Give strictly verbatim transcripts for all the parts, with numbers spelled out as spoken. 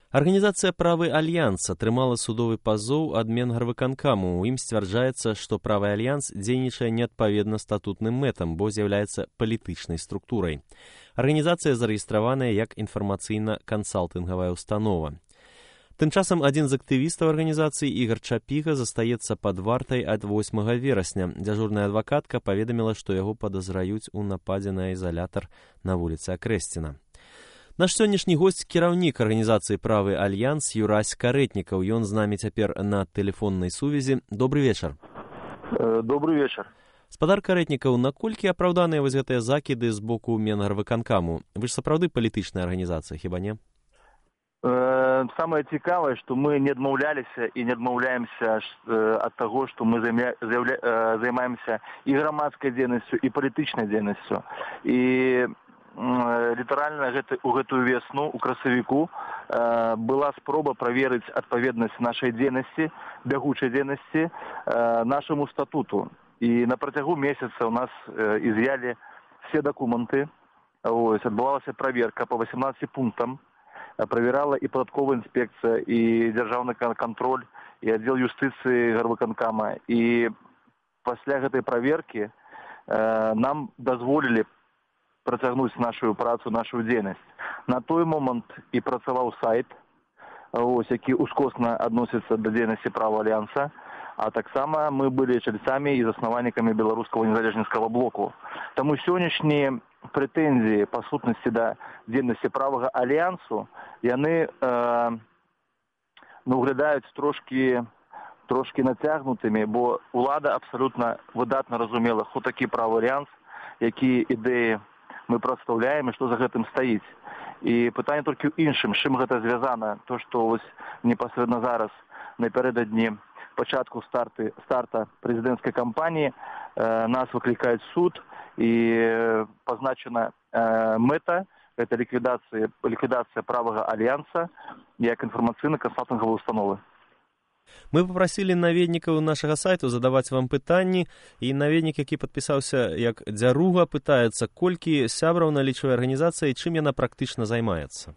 Арганізацыя «Правы Альянс» атрымала судовы пазоў ад Менгарвыканкаму. У ім сцвярджаецца, што «Правы Альянс» дзейнічае неадпаведна статутным мэтам, бо з'яўляецца палітычнай структурай. Арганізацыя зарэгістраваная як інфармацыйна-кансалтынгавая установа. Тым часам адзін з актывістаў арганізацыі Ігар Чапіга застаецца пад вартай ад восьмага верасня. Дзяжурная адвакатка паведаміла, што яго падазраюць у нападзе на ізалятар на вуліцы Акрэсціна. Наш сённяшні госць – кіраўнік арганізацыі «Правы Альянс» Юрась Карэтнікаў. Ён з намі цяпер на тэлефоннай сувязі. Добры вечар. Добры вечар. Спадар Карэтнікаў, наколькі апраўданыя вось гэтыя закіды з боку Менгарвыканкаму? Вы ж сапраўды палітычная арганізацыя, хіба не? Самае цікавае, што мы не адмаўляліся і не адмаўляемся ад таго, што мы займаемся і грамадскай дзейнасцю, і палітычнай дзейнасцю. І літаральна гэта, у гэтую весну, у красавіку, э, была спроба праверыць адпаведнасць нашай дзейнасці, бягучай дзейнасці, э, нашаму статуту. І на працягу месяца у нас э, із'ялі все дакументы. Ось, адбывалася праверка па восемнадцати пунктам. Правярала і падатковая інспекцыя, і дзяржаўны кантроль, і аддзел юстыцыі Гарвыканкама. І пасля гэтай праверкі э, нам дазволілі працягнуць нашу працу, нашу дзейнасць. На той момант і працаваў сайт, ось, які ускосна адносіцца да дзейнасці «Права Альянса», а таксама мы былі чальцамі і заснавальнікамі беларускага незалежніцкага блоку. Таму сённяшнія прэтэнзіі па сутнасці да дзейнасці «Правага Альянсу» яны э, ну, выглядаюць трошкі, трошкі нацягнутымі, бо ўлада абсалютна выдатна разумела, хто такі «Правы Альянс», якія ідэі мы прадстаўляем і што за гэтым стаіць. І пытанне толькі ў іншым, з чым гэта звязана. То, што ось непасрэдна зараз, напярэдадні пачатку старты, старта прэзідэнцкай кампаніі, э, нас выклікаюць суд і пазначана э, мэта, гэта ліквідацыя, ліквідацыя «Правага Альянса» як інфармацыйна-кансалтынгавай установы. Мы папрасілі наведнікаў нашага сайту задаваць вам пытанні, і наведнік, які падпісаўся як Дзяруга, пытаецца, колькі сябраў налічвае арганізацыя і чым яна практычна займаецца.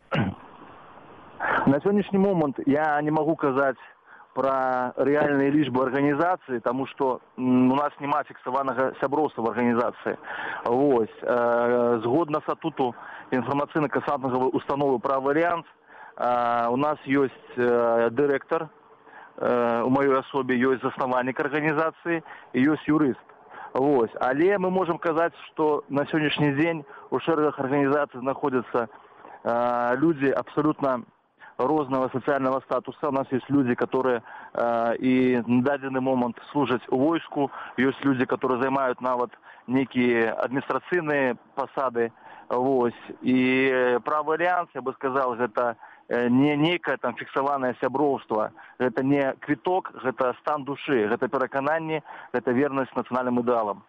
На сённяшні момант я не магу казаць пра рэальныя лічбы арганізацыі, таму што у нас няма фіксаванага сяброўства в арганізацыі. Вось. Згодна статуту інфармацыйна-кансалтынгавай установы «Правы Альянс» у нас ёсць дырэктар, у маёй асобе ёсць заснавальнік арганізацыі і ёсць юрыст. Вось. Але мы можам казаць, што на сённяшні дзень у шэрагах арганізацыі знаходзяцца э, людзі абсалютна рознага сацыяльнага статуса. У нас ёсць людзі, которые э, і на дадзены момант служаць у войску, ёсць людзі, которые займаюць нават нейкія адміністрацыйныя пасады. Вось. І «Правы Альянс», я бы сказал, гэта не нейкае там фіксаванае сяброўства, гэта не квіток, гэта стан душы, гэта перакананне, гэта вернасць нацыянальным ідэалам.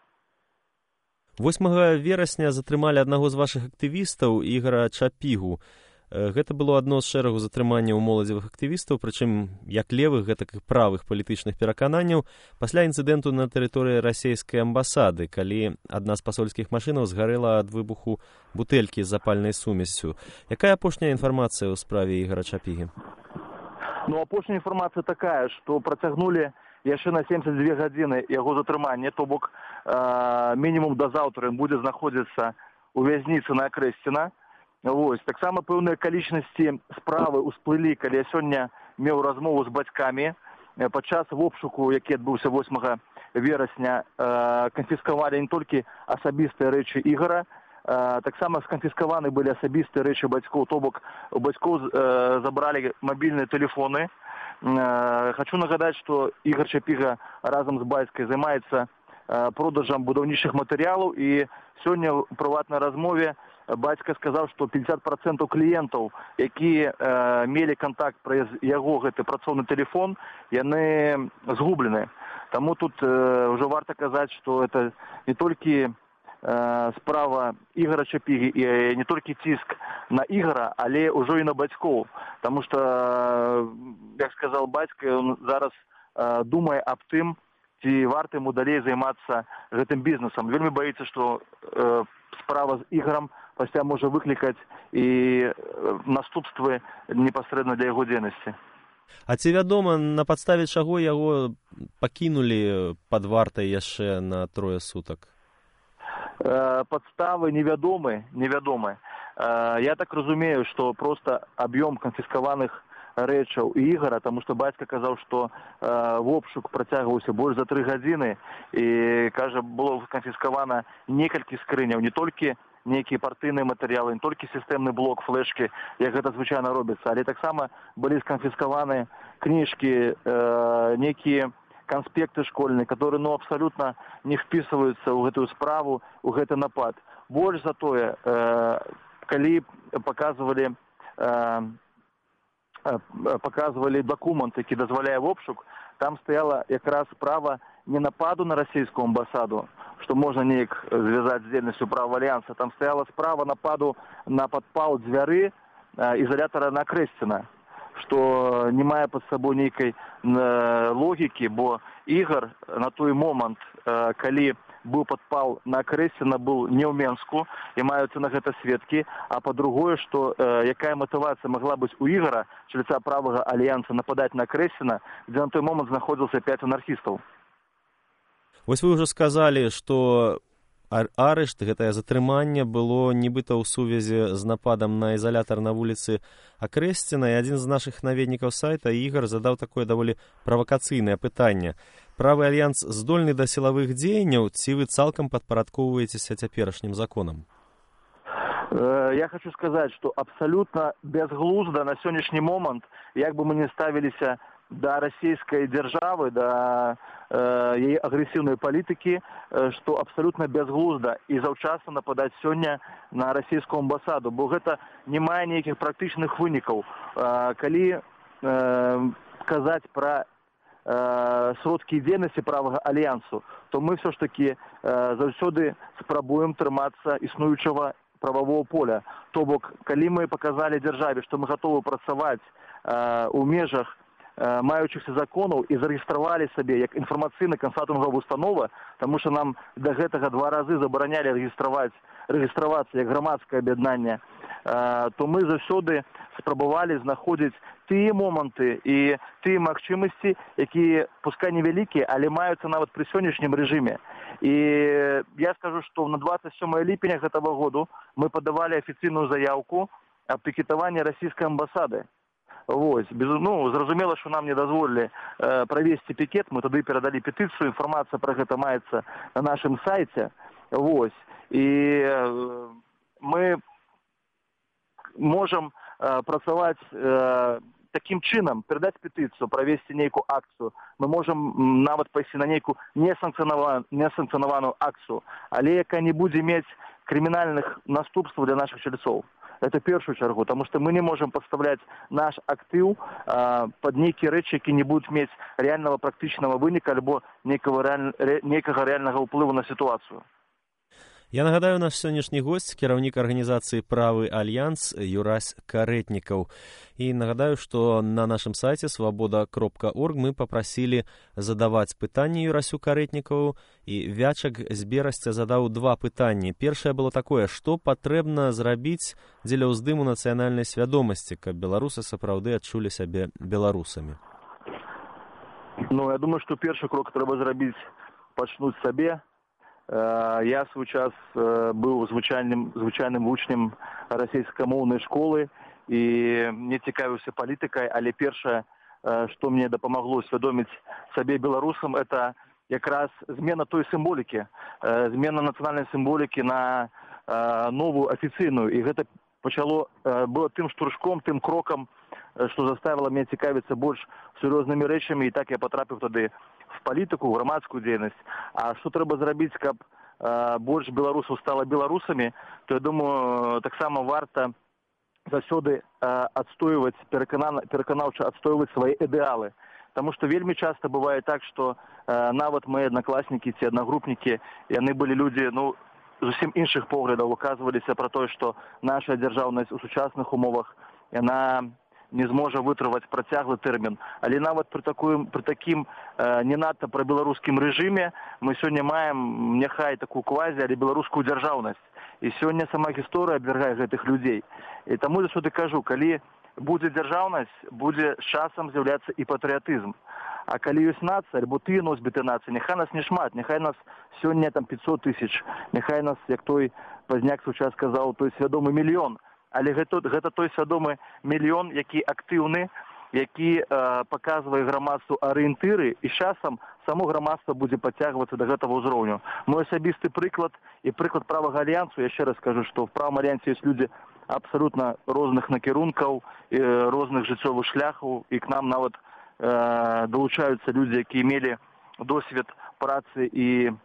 восьмага верасня затрымалі аднаго з вашых актывістаў, Ігара Чапігу. Гэта было адно з шэрагу затрыманняў моладзевых актывістаў, прычым як левых, гэтак і правых палітычных перакананняў, пасля інцыдэнту на тэрыторыі расійскай амбасады, калі адна з пасольскіх машынаў згарэла ад выбуху бутэлькі з запальнай сумессю. Якая апошняя інфармацыя ў справе Ігара Чапігі? Ну, апошняя інфармацыя такая, што працягнулі яшчэ на семдзесят две гадзіны яго затрымання, то бок э, мінімум да заўтра ён будзе знаходзіцца ў вязніцы на Акрэсціна. Вось. Таксама пэўныя акалічнасці справы ўсплылі, калі я сёння меў размову з бацькамі. Падчас обшуку, які адбыўся восьмага верасня, э, канфіскавалі не толькі асабістыя рэчы Ігара, э, таксама сканфіскаваны былі асабістыя рэчы бацькоў, то бок у бацькоў э, забралі мабільныя тэлефоны. Э, хочу нагадаць, што Ігар Чапіга разам з бацькай займаецца э, продажам будаўнічых матэрыялаў, і сёння ў прыватнай размове бацька сказаў, што пятьдесят процентов кліентаў, якія э, мелі контакт праз яго гэты працоўны тэлефон, яны згублены. Таму тут э, ўжо варта казаць, што это не толькі э, справа Ігара Чапігі і э, не толькі ціск на Ігара, але ўжо і на бацькоў. Таму што, э, як сказаў бацька, ён зараз э, думае аб тым, ці варта яму далей займацца гэтым бізнесам. Вельмі баіцца, што э, справа з Ігорам пасля можа выклікаць і наступствы непасрэдна для яго дзейнасці. А ці вядома, на падставе чаго яго пакінулі пад вартай яшчэ на трое сутак? Падставы невядомы, невядомы. Я так разумею, што проста аб'ём канфіскаваных рэчаў і Ігара, таму што бацька казаў, што в обшук працягваўся больш за тры гадзіны і, кажа, было канфіскавана некалькі скрыняў, не толькі нейкія партыйныя матэрыялы, не толькі сістэмны блок, флешкі, як гэта звычайна робіцца, але таксама былі сканфіскаваны кніжкі, э, нейкія канспекты школьныя, которые ну, абсалютна не впісваюцца ў гэтую справу, у гэты напад. Больш за тое, э, калі паказвалі, э, паказвалі дакумент, які дазваляе в обшук, там стаяла якраз справа не нападу на расійскую амбасаду, што можна неяк звязаць з дзейнасцю права альянса, там стаяла справа нападу на падпал дзвяры изолятора на Крэсціна, што не мае пад сабой нейкай логікі, бо Ігар на той момант, калі быў падпал на Крэсціна, быў не ў Менску, і маюцца на гэта сведкі, а па-другое, што э, якая матывацыя магла быць у Ігара, членца правага альянса, нападаць на Крэсціна, дзе на той момант знаходзіўся пяць анархістаў. Вось вы ўжо сказалі, што арышт, гэтае затрыманне было нібыта ў сувязі з нападам на ізалятар на вуліцы Акрэсціна, і адзін з нашых наведнікаў сайта, Ігар, задаў такое даволі правакацыйнае пытанне. Правы альянс здольны да сілавых дзеянняў, ці вы цалкам падпарадкоўваецеся цяперашнім законам? Я хочу сказаць, што абсалютна бязглузда на сённяшні момант, як бы мы не ставіліся да расійскай дзяржавы, да э, яе агрэсіўнай палітыкі, э, што абсалютна бязглузда і заўчасна нападаць сёння на расійскую амбасаду, бо гэта не мае нейкіх практычных вынікаў. Э, калі э, казаць пра э, сродкі дзейнасці правага альянсу, то мы ўсё ж такі э, заўсёды спрабуем трымацца існуючага прававого поля. То бок, калі мы паказалі дзяржаве, што мы гатовы працаваць э, у межах маючыхся законаў і зарэгістравалі сабе як інфармацыйна-кансалтынговая установа, таму што нам да гэтага два разы забаранялі рэгістраваць, рэгістравацца як грамадскае аб'яднанне, то мы заўсёды спрабавалі знаходзіць тыя моманты і тыя магчымасці, якія, пускай невялікія, але маюцца нават пры сённяшнім рэжыме. І я скажу, што на двадцать сёмое ліпеня гэтага году мы падавалі афіцыйную заяўку аб пікетаванні расійскай амбасады. Вось, без, ну, зразумела, што нам не дазволілі э, правесці пікет, мы тады перадалі петыцыю, інфармацыя пра гэта маецца на нашым сайце. Вось, і э, мы можам э, працаваць э, такім чынам, перадаць петыцыю, правесці нейкую акцыю. Мы можам нават пайсці на нейкую несанкцыянаваную, несанкцыянаваную акцыю, але якая не будзе мець крымінальных наступстваў для нашых чальцоў. Это в першую чаргу, потому что мы не можем подставлять наш актив э, под некие рэчы, які не будут иметь реального практичного выника, альбо некого, реаль... некого реального уплыву на ситуацию. Я нагадаю, наш сённяшні госць, кіраўнік арганізацыі «Правы альянс» Юрась Карэтнікаў. І нагадаю, што на нашым сайце свабода кропка орг мы папрасілі задаваць пытанні Юрасю Карэтнікаву, і Вячак з Берасця задаў два пытанні. Першае было такое: што патрэбна зрабіць дзеля ўздыму нацыянальнай свядомасці, каб беларусы сапраўды адчулі сябе беларусамі? Ну, я думаю, што першы крок трэба зрабіць пачнуць сабе. Я свой час быў звычайным, звычайным вучнем расійскамоўнай школы і не цікавіўся палітыкай, але першае, што мне дапамагло свядоміць сабе беларусам, это якраз змена той сімволікі, змена нацыянальнай сімволікі на новую афіцыйную. І гэта пачало, было тым штуршком, тым крокам, што заставіла мяне цікавіцца больш сур'ёзнымі рэчамі, і так я патрапіў тады в палітыку, в грамадскую дзейнасць. А што трэба зрабіць, каб э, больш беларусаў стала беларусамі, то я думаю, таксама варта заўсёды э, адстойваць, пераканана, пераканаўча адстойваць свае ідэалы. Таму што вельмі часта бывае так, што э, нават мае аднакласнікі ці аднагрупнікі, яны былі людзі, ну, зусім іншых поглядаў, указваліся пра тое, што наша дзяржаўнасць у сучасных умовах, яна не зможа вытрываць працяглы тэрмін. Але нават пры, такую, пры такім э, не надта прабеларускім рэжыме мы сёння маем няхай такую квазі, але беларускую дзяржаўнасць. І сёння сама гісторыя абвяргае гэтых людзей. І таму заўсёды кажу, калі будзе дзяржаўнасць, будзе з часам з'яўляцца і патрыятызм. А калі ёсць нацыя, альбо тыя носьбіты нацыі, няхай нас не шмат, няхай нас сёння там пятьсот тысяч, няхай нас, як той Пазняк свой час сказаў, той свядомы мільён. Але гэта, гэта той свядомы мільён, які актыўны, які э, паказвае грамадству арыентыры, і з часам само грамадства будзе падцягвацца да гэтага ўзроўню. Мой асабісты прыклад і прыклад правага альянсу, яшчэ раз скажу, што в правым альянсе ёсць людзі абсалютна розных накірункаў, э, розных жыццёвых шляхаў, і к нам нават э, далучаюцца людзі, які мелі досвед працы і э,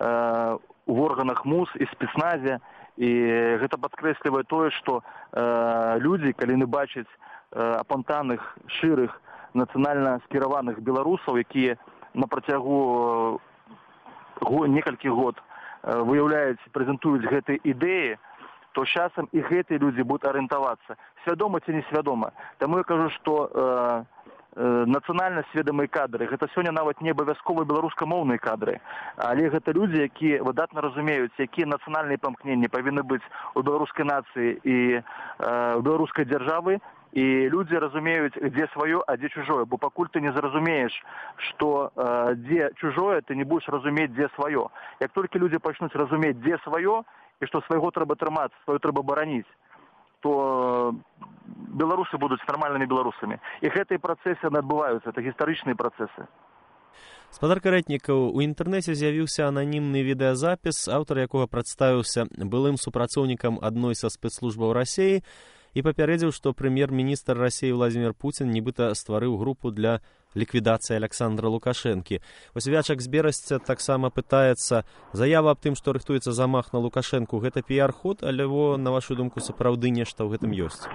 в органах МУС і спецназе, і гэта падкрэслівае тое, што э, людзі, калі не бачаць апантаных, шырых, нацыянальна скіраваных беларусаў, якія на працягу го, некалькі год выяўляюць, прэзентуюць гэтыя ідэі, то з часам і гэтыя людзі будуць арыентавацца. Свядома ці несвядома. Таму я кажу, што э, э, нацыянальна сведамыя кадры, гэта сёння нават не абавязкова беларускамоўныя кадры, але гэта людзі, якія выдатна разумеюць, якія нацыянальныя памкненні павінны быць у беларускай нацыі і э, у беларускай дзяржавы, і людзі разумеюць, дзе сваё, а дзе чужое. Бо пакуль ты не зразумееш, што э, дзе чужое, ты не будзеш разумець, дзе сваё. Як толькі людзі пачнуць разумець, дзе сваё, і што свайго трэба трымацца, сваё трэба бараніць, то беларусы будуць нармальнымі беларусамі. І гэтыя працэсы адбываюцца, это гістарычныя працэсы. Спадар Карэтнікаў, у інтэрнэце з'явіўся ананімны відэазапіс, аўтар якога прадставіўся былым супрацоўнікам адной са спецслужбаў Расіі, і папярэдзіў, што прэм'ер-міністр Расіі Владзімір Пуцін нібыта стварыў групу для ліквідацыі Аляксандра Лукашэнкі. Вось Вячак з Берасця таксама пытаецца, заява аб тым, што рыхтуецца замах на Лукашэнку, гэта піяр-ход, альбо, на вашу думку, сапраўды нешта ў гэтым ёсць?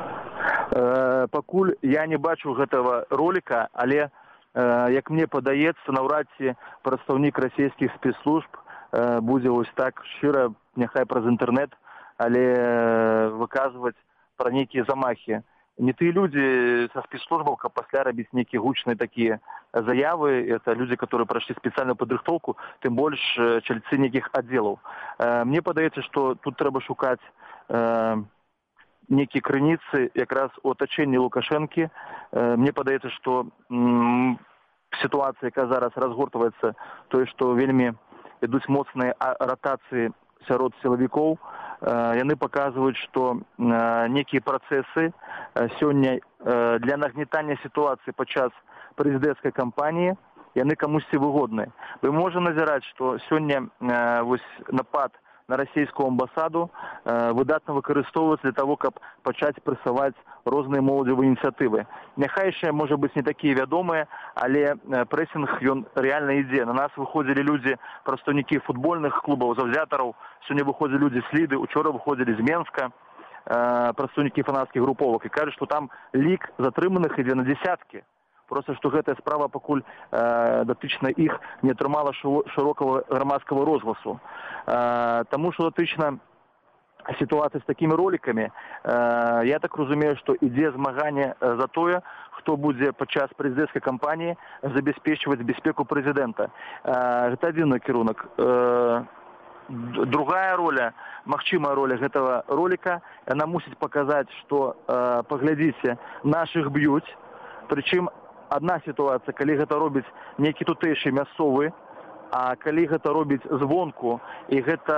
Э, пакуль я не бачу гэтага роліка, але, э, як мне падаецца, наўрад ці прадстаўнік расійскіх спецслужб э, будзе вось так шчыра, няхай праз інтэрнэт, але э, выказваць пра нейкія замахі. Не тыя людзі са спецслужбаў, каб пасля рабіць нейкія гучныя такія заявы, это людзі, которые прайшлі спецыяльную падрыхтоўку, тым больш чальцы нейкіх аддзелаў. Э, мне падаецца, што тут трэба шукаць э, нейкія крыніцы якраз у атачэнні Лукашэнкі. Э, мне падаецца, што м, сітуацыя, якая зараз разгортваецца, тое, што вельмі ідуць моцныя ратацыі сярод сілавікоў, яны паказваюць, што нейкія працэсы сёння для нагнетання сітуацыі падчас прэзідэнцкай кампаніі яны камусьці выгодныя. Мы можам назіраць, што сёння вось напад на расійскую амбасаду выдатна выкарыстоўваецца для того, каб пачаць прэсаваць розныя моладзевыя ініцыятывы. Няхай яшчэ, можа быць, не такія вядомыя, але прэсінг, ён рэальна ідзе. На нас выходзілі людзі, прадстаўнікі футбольных клубаў, заўзятараў, сёння выходзілі людзі з Ліды, учора выходзілі з Менска, прадстаўнікі фанацкіх груповак, і кажуць, што там лік затрыманых ідзе на дзесяткі. Просто што гэтая справа пакуль э, датычна іх не атрымала шырокага грамадскага розгласу. Э, таму што датычна сітуацыі з такімі ролікамі, э, я так разумею, што ідзе змаганне за тое, хто будзе падчас прэзідэнцкай кампаніі забяспечваць бяспеку прэзідэнта. Э, гэта адзін накірунак. Э, другая роля, магчымая роля гэтага роліка, яна мусіць паказаць, што, э, паглядзіце, нашых б'юць, прычым адна сітуацыя, калі гэта робіць нейкі тутэйшы мясцовы, а калі гэта робіць звонку, і гэта,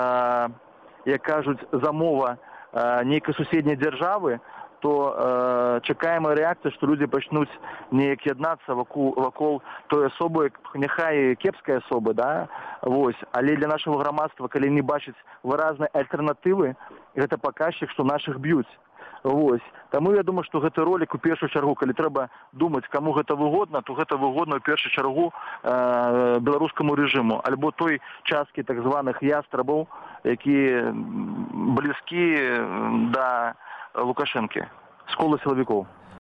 э, як кажуць, замова э, нейкай суседняй дзяржавы, то э, чакаемая рэакцыя, што людзі пачнуць неяк яднацца вакол, вакол той асобы, няхай кепскай асобы, да? Вось. Але для нашага грамадства, калі не бачыць выразнай альтэрнатывы, гэта паказчык, што нашых б'юць. Вось. Таму я думаю, што гэты ролік у першую чаргу, калі трэба думаць, каму гэта выгодна, то гэта выгодна ў першую чаргу э, беларускаму рэжыму, альбо той часткі так званых ястрабаў, якія блізкі да Лукашэнкі, з кола сілавікоў.